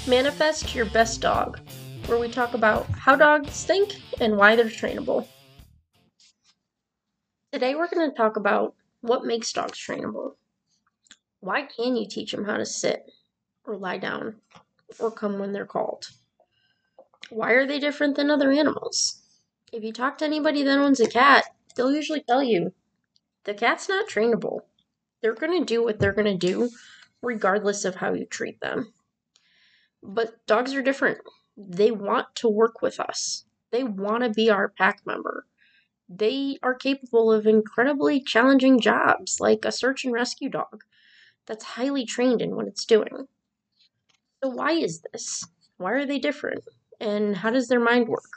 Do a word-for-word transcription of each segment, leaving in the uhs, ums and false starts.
Manifest Your Best Dog, where we talk about how dogs think and why they're trainable. Today we're going to talk about what makes dogs trainable. Why can you teach them how to sit or lie down or come when they're called? Why are they different than other animals? If you talk to anybody that owns a cat, they'll usually tell you the cat's not trainable. They're going to do what they're going to do regardless of how you treat them. But dogs are different. They want to work with us. They want to be our pack member. They are capable of incredibly challenging jobs, like a search and rescue dog that's highly trained in what it's doing. So why is this? Why are they different? And how does their mind work?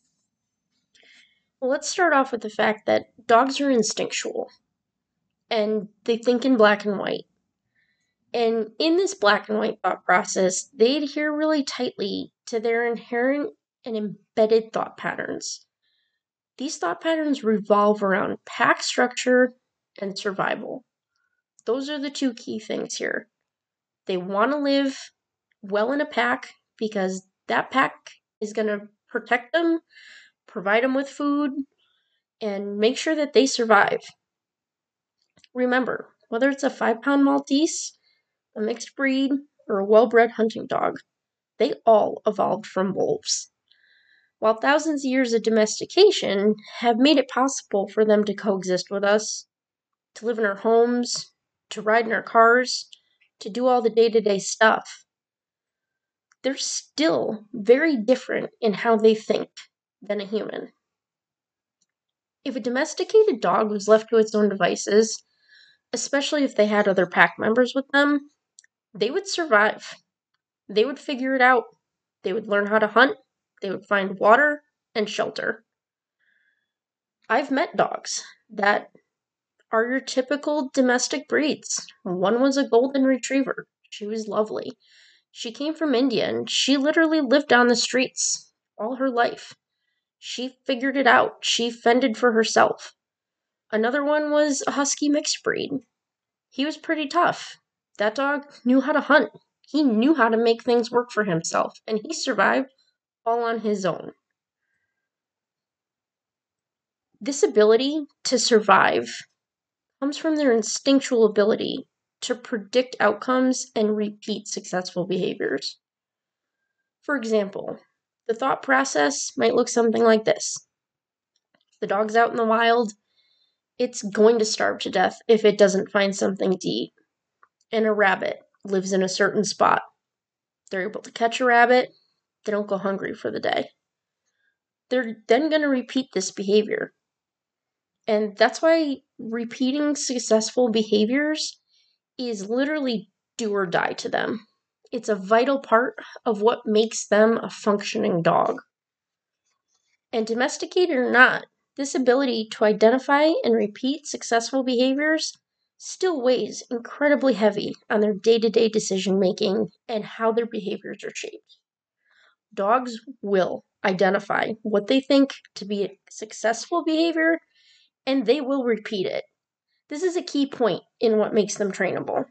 Well, let's start off with the fact that dogs are instinctual, and they think in black and white. And in this black and white thought process, they adhere really tightly to their inherent and embedded thought patterns. These thought patterns revolve around pack structure and survival. Those are the two key things here. They want to live well in a pack because that pack is going to protect them, provide them with food, and make sure that they survive. Remember, whether it's a five-pound Maltese, a mixed breed, or a well-bred hunting dog, they all evolved from wolves. While thousands of years of domestication have made it possible for them to coexist with us, to live in our homes, to ride in our cars, to do all the day-to-day stuff, they're still very different in how they think than a human. If a domesticated dog was left to its own devices, especially if they had other pack members with them, they would survive. They would figure it out. They would learn how to hunt. They would find water and shelter. I've met dogs that are your typical domestic breeds. One was a golden retriever. She was lovely. She came from India and she literally lived on the streets all her life. She figured it out. She fended for herself. Another one was a husky mixed breed. He was pretty tough. That dog knew how to hunt. He knew how to make things work for himself, and he survived all on his own. This ability to survive comes from their instinctual ability to predict outcomes and repeat successful behaviors. For example, the thought process might look something like this. The dog's out in the wild. It's going to starve to death if it doesn't find something to eat. And a rabbit lives in a certain spot. They're able to catch a rabbit. They don't go hungry for the day. They're then going to repeat this behavior. And that's why repeating successful behaviors is literally do or die to them. It's a vital part of what makes them a functioning dog. And domesticated or not, this ability to identify and repeat successful behaviors still weighs incredibly heavy on their day-to-day decision-making and how their behaviors are shaped. Dogs will identify what they think to be a successful behavior, and they will repeat it. This is a key point in what makes them trainable.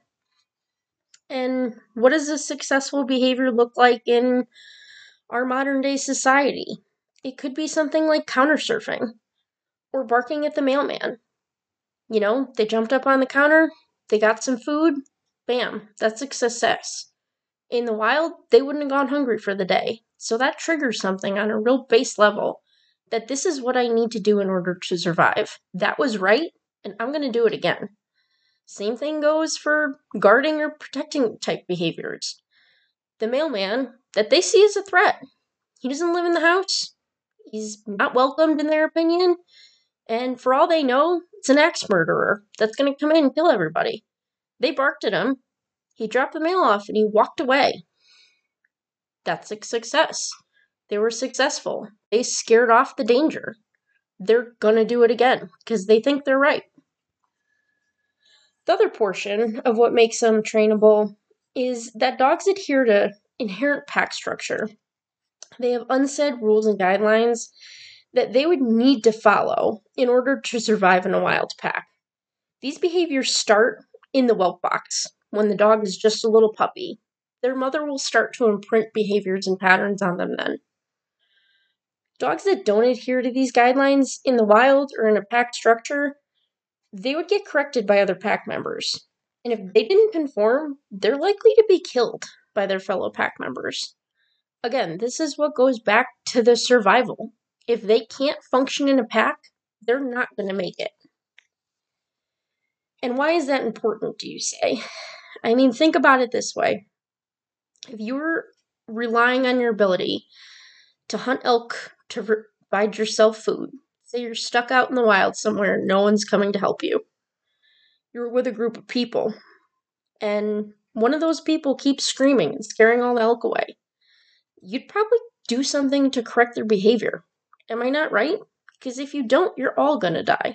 And what does a successful behavior look like in our modern-day society? It could be something like counter surfing or barking at the mailman. You know, they jumped up on the counter, they got some food, bam, that's a success. In the wild, they wouldn't have gone hungry for the day. So that triggers something on a real base level that this is what I need to do in order to survive. That was right, and I'm going to do it again. Same thing goes for guarding or protecting type behaviors. The mailman that they see as a threat. He doesn't live in the house. He's not welcomed in their opinion. And for all they know, it's an axe murderer that's going to come in and kill everybody. They barked at him. He dropped the mail off and he walked away. That's a success. They were successful. They scared off the danger. They're going to do it again because they think they're right. The other portion of what makes them trainable is that dogs adhere to inherent pack structure. They have unsaid rules and guidelines that they would need to follow in order to survive in a wild pack. These behaviors start in the whelp box when the dog is just a little puppy. their mother will start to imprint behaviors and patterns on them then. Dogs that don't adhere to these guidelines in the wild or in a pack structure, they would get corrected by other pack members. And if they didn't conform, they're likely to be killed by their fellow pack members. Again, this is what goes back to the survival. If they can't function in a pack, they're not going to make it. And why is that important, do you say? I mean, think about it this way. If you're relying on your ability to hunt elk to provide yourself food, say you're stuck out in the wild somewhere, no one's coming to help you. You're with a group of people, and one of those people keeps screaming and scaring all the elk away. You'd probably do something to correct their behavior. Am I not right? Because if you don't, you're all going to die.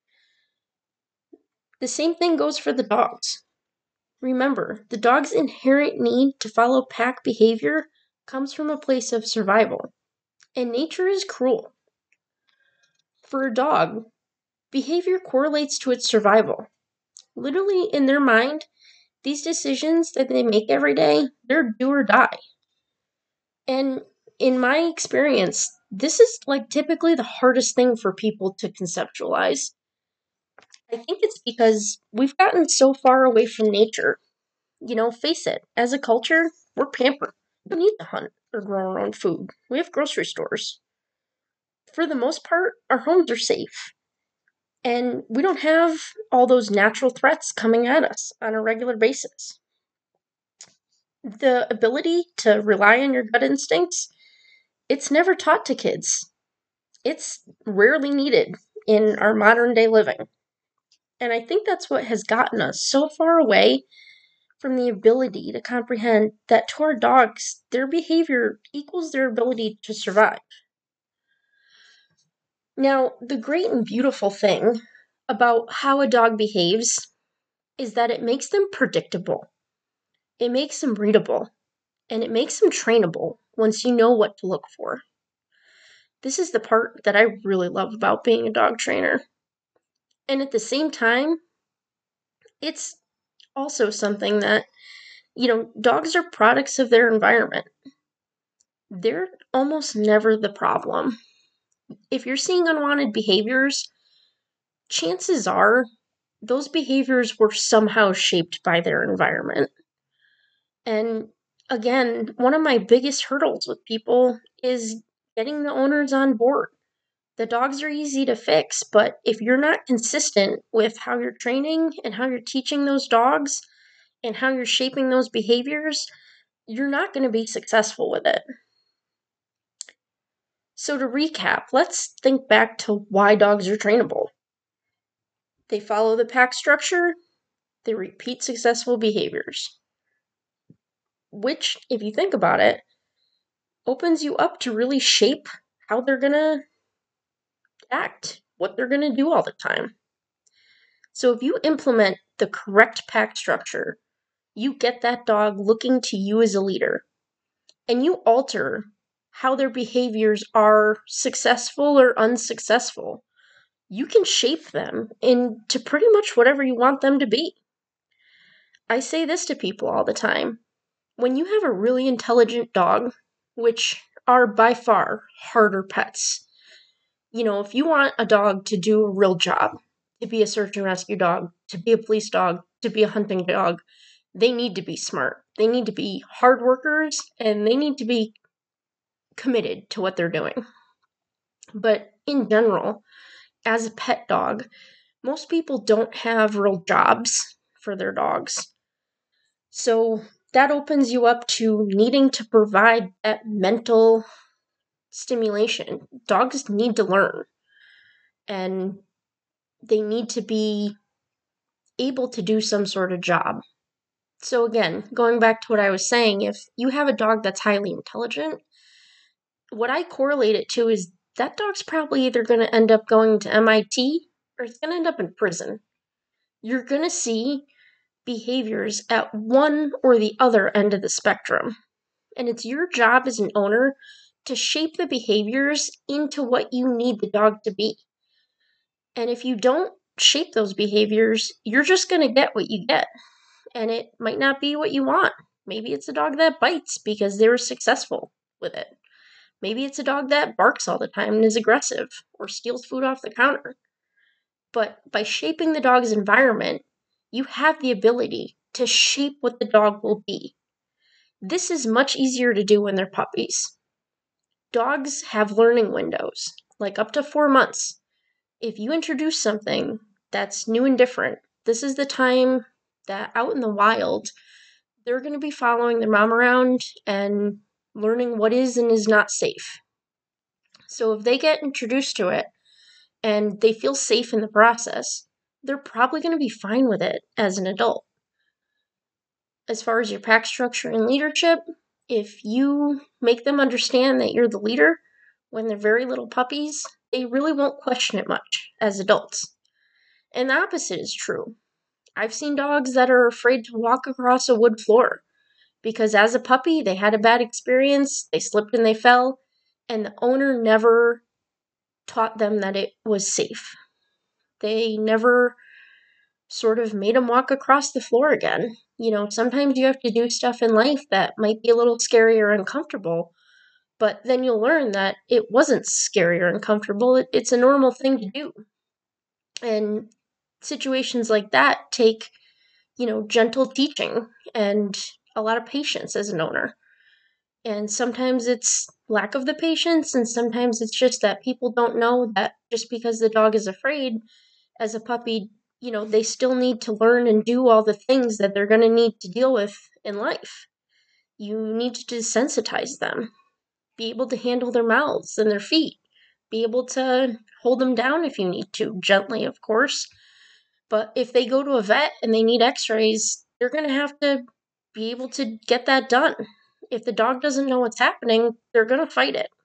The same thing goes for the dogs. Remember, the dog's inherent need to follow pack behavior comes from a place of survival, and nature is cruel. For a dog, behavior correlates to its survival. Literally, in their mind, these decisions that they make every day, they're do or die. And in my experience, this is like typically the hardest thing for people to conceptualize. I think it's because we've gotten so far away from nature. You know, face it, as a culture, we're pampered. We don't need to hunt or grow our own food. We have grocery stores. For the most part, our homes are safe. And we don't have all those natural threats coming at us on a regular basis. The ability to rely on your gut instincts, it's never taught to kids. It's rarely needed in our modern day living. And I think that's what has gotten us so far away from the ability to comprehend that to our dogs, their behavior equals their ability to survive. Now, the great and beautiful thing about how a dog behaves is that it makes them predictable. It makes them readable, and it makes them trainable once you know what to look for. This is the part that I really love about being a dog trainer. And at the same time, it's also something that, you know, dogs are products of their environment. They're almost never the problem. If you're seeing unwanted behaviors, chances are those behaviors were somehow shaped by their environment. And again, one of my biggest hurdles with people is getting the owners on board. The dogs are easy to fix, but if you're not consistent with how you're training and how you're teaching those dogs and how you're shaping those behaviors, you're not going to be successful with it. So to recap, let's think back to why dogs are trainable. They follow the pack structure, they repeat successful behaviors, which, if you think about it, opens you up to really shape how they're going to act, what they're going to do all the time. So if you implement the correct pack structure, you get that dog looking to you as a leader, and you alter how their behaviors are successful or unsuccessful. You can shape them into pretty much whatever you want them to be. I say this to people all the time. When you have a really intelligent dog, which are by far harder pets, you know, if you want a dog to do a real job, to be a search and rescue dog, to be a police dog, to be a hunting dog, they need to be smart. They need to be hard workers, and they need to be committed to what they're doing. But in general, as a pet dog, most people don't have real jobs for their dogs. So that opens you up to needing to provide that mental stimulation. Dogs need to learn, and they need to be able to do some sort of job. So again, going back to what I was saying, if you have a dog that's highly intelligent, what I correlate it to is that dog's probably either going to end up going to M I T or it's going to end up in prison. You're going to see behaviors at one or the other end of the spectrum. And it's your job as an owner to shape the behaviors into what you need the dog to be. And if you don't shape those behaviors, you're just going to get what you get. And it might not be what you want. Maybe it's a dog that bites because they were successful with it. Maybe it's a dog that barks all the time and is aggressive or steals food off the counter. But by shaping the dog's environment, you have the ability to shape what the dog will be. This is much easier to do when they're puppies. Dogs have learning windows, like up to four months. If you introduce something that's new and different, this is the time that out in the wild, they're going to be following their mom around and learning what is and is not safe. So if they get introduced to it and they feel safe in the process, they're probably going to be fine with it as an adult. As far as your pack structure and leadership, if you make them understand that you're the leader when they're very little puppies, they really won't question it much as adults. And the opposite is true. I've seen dogs that are afraid to walk across a wood floor because as a puppy, they had a bad experience, they slipped and they fell, and the owner never taught them that it was safe. They never sort of made them walk across the floor again. You know, sometimes you have to do stuff in life that might be a little scary or uncomfortable, but then you'll learn that it wasn't scary or uncomfortable. It, it's a normal thing to do. And situations like that take, you know, gentle teaching and a lot of patience as an owner. And sometimes it's lack of the patience, and sometimes it's just that people don't know that just because the dog is afraid as a puppy, you know, they still need to learn and do all the things that they're going to need to deal with in life. You need to desensitize them, be able to handle their mouths and their feet, be able to hold them down if you need to, gently, of course. But if they go to a vet and they need x-rays, they're going to have to be able to get that done. If the dog doesn't know what's happening, they're going to fight it.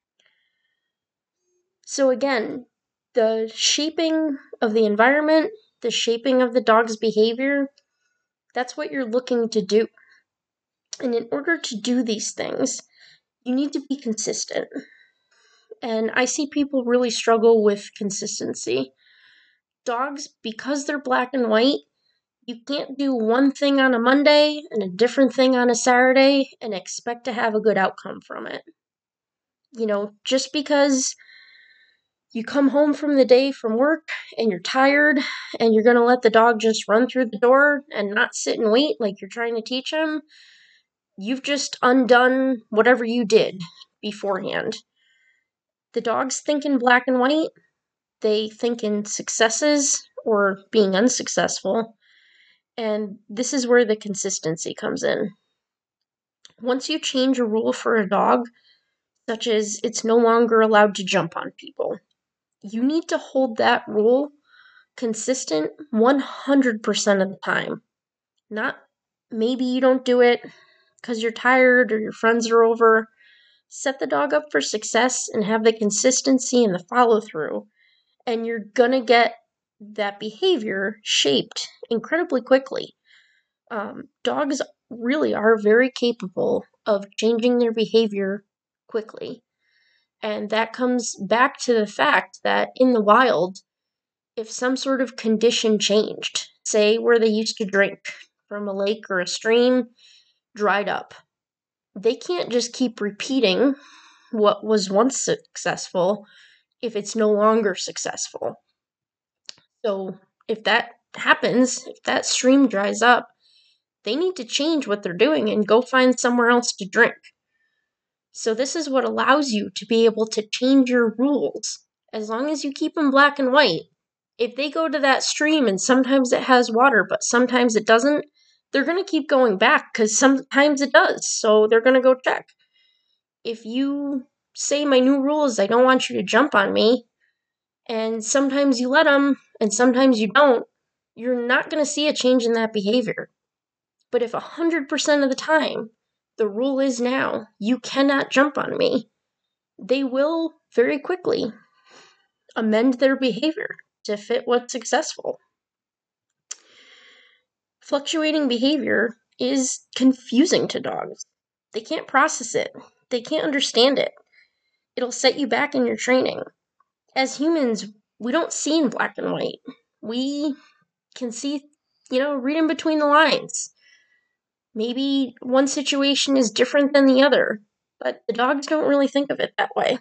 So again, the shaping of the environment, the shaping of the dog's behavior, that's what you're looking to do. And in order to do these things, you need to be consistent. And I see people really struggle with consistency. Dogs, because they're black and white, you can't do one thing on a Monday and a different thing on a Saturday and expect to have a good outcome from it. You know, just because you come home from the day from work and you're tired and you're going to let the dog just run through the door and not sit and wait like you're trying to teach him, you've just undone whatever you did beforehand. The dogs think in black and white. They think in successes or being unsuccessful. And this is where the consistency comes in. Once you change a rule for a dog, such as it's no longer allowed to jump on people, you need to hold that rule consistent one hundred percent of the time. Not maybe you don't do it because you're tired or your friends are over. Set the dog up for success and have the consistency and the follow through, and you're gonna get that behavior shaped incredibly quickly. Um, dogs really are very capable of changing their behavior quickly. And that comes back to the fact that in the wild, if some sort of condition changed, say where they used to drink from a lake or a stream, dried up, they can't just keep repeating what was once successful if it's no longer successful. So if that happens, if that stream dries up, they need to change what they're doing and go find somewhere else to drink. So this is what allows you to be able to change your rules as long as you keep them black and white. If they go to that stream and sometimes it has water, but sometimes it doesn't, they're going to keep going back because sometimes it does. So they're going to go check. If you say my new rule is I don't want you to jump on me, and sometimes you let them and sometimes you don't, you're not going to see a change in that behavior. But if one hundred percent of the time the rule is now, you cannot jump on me, they will very quickly amend their behavior to fit what's successful. Fluctuating behavior is confusing to dogs. They can't process it. They can't understand it. It'll set you back in your training. As humans, we don't see in black and white. We can see, you know, read in between the lines. Maybe one situation is different than the other, but the dogs don't really think of it that way.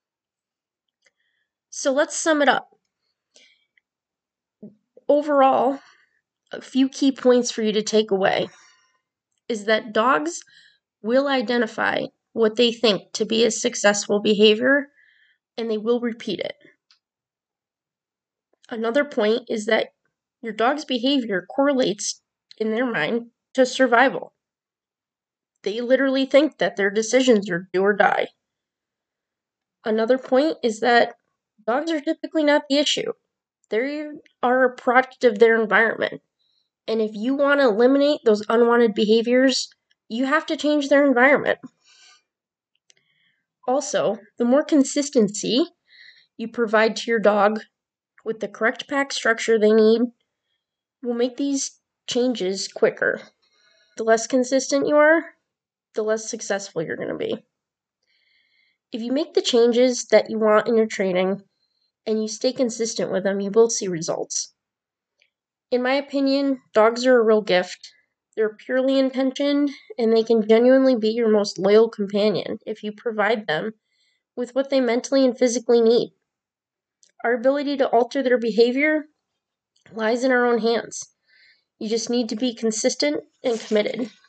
So let's sum it up. Overall, a few key points for you to take away is that dogs will identify what they think to be a successful behavior, and they will repeat it. Another point is that your dog's behavior correlates, in their mind, to survival. They literally think that their decisions are do or die. Another point is that dogs are typically not the issue. They are a product of their environment. And if you want to eliminate those unwanted behaviors, you have to change their environment. Also, the more consistency you provide to your dog with the correct pack structure they need will make these changes quicker. The less consistent you are, the less successful you're going to be. If you make the changes that you want in your training and you stay consistent with them, you will see results. In my opinion, dogs are a real gift. They're purely intentioned, and they can genuinely be your most loyal companion if you provide them with what they mentally and physically need. Our ability to alter their behavior lies in our own hands. You just need to be consistent and committed.